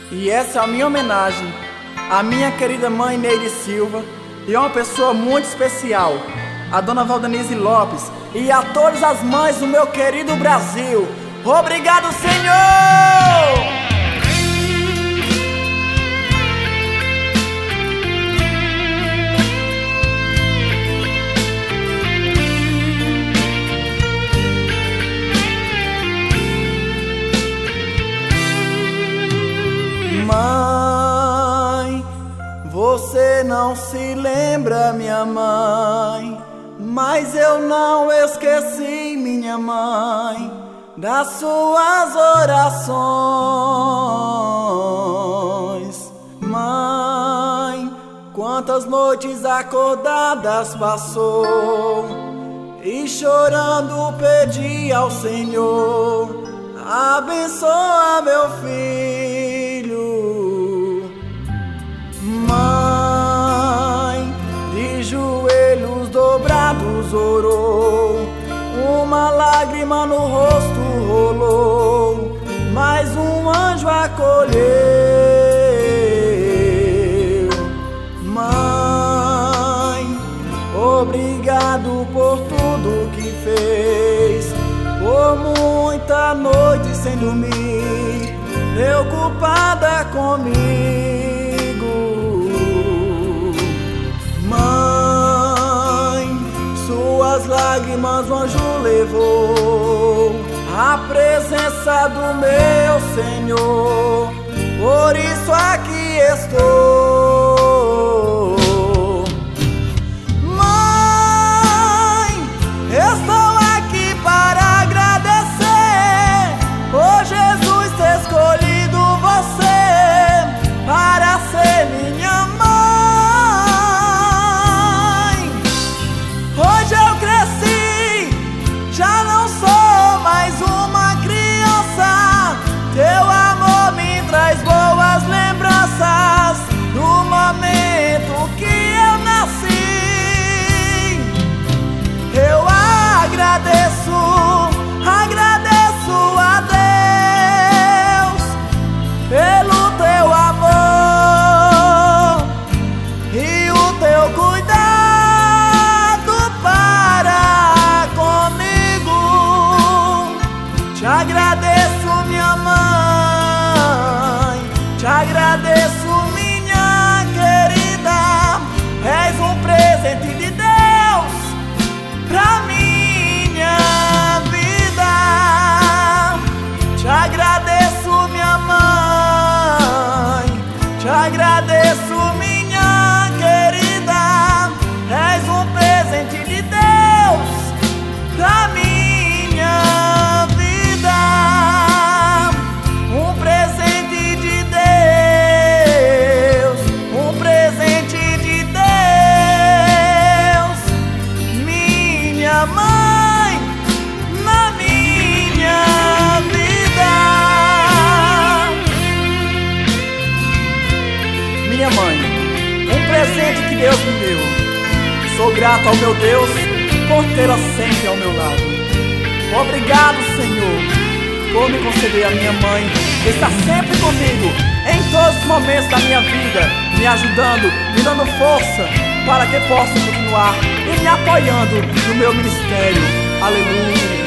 E essa é a minha homenagem à minha querida mãe Neide Silva e a uma pessoa muito especial, a dona Valdenise Lopes, e a todas as mães do meu querido Brasil. Obrigado, Senhor! Mãe, você não se lembra, minha mãe, mas eu não esqueci, minha mãe, das suas orações. Mãe, quantas noites acordadas passou e chorando pedi ao Senhor: abençoa meu filho. Mãe, de joelhos dobrados orou, uma lágrima no rosto rolou, mas um anjo acolheu. Mãe, obrigado por tudo que fez, por muita noite sem dormir, preocupada comigo. Mãe, suas lágrimas o anjo levou à presença do meu Senhor, por isso aqui estou. Mãe, estou aqui para agradecer por Jesus ter escolhido você para ser minha mãe. Hoje eu cresci, já não sou mais uma criança. Teu amor me traz boas lembranças do momento que eu nasci. Eu agradeço a Deus pelo teu amor e o teu cuidado para comigo. Te agradeço, minha mãe, te agradeço, minha querida. És um presente de Deus pra minha vida. Te agradeço, minha mãe, te agradeço, minha querida. És um presente de Deus pra minha vida. Um presente de Deus, um presente de Deus, minha mãe, na minha vida. Minha mãe, um presente que Deus me deu. Sou grato ao meu Deus por tê-la sempre ao meu lado. Obrigado, Senhor, por me conceder a minha mãe, que está sempre comigo em todos os momentos da minha vida, me ajudando, me dando força para que possa continuar e me apoiando no meu ministério. Aleluia.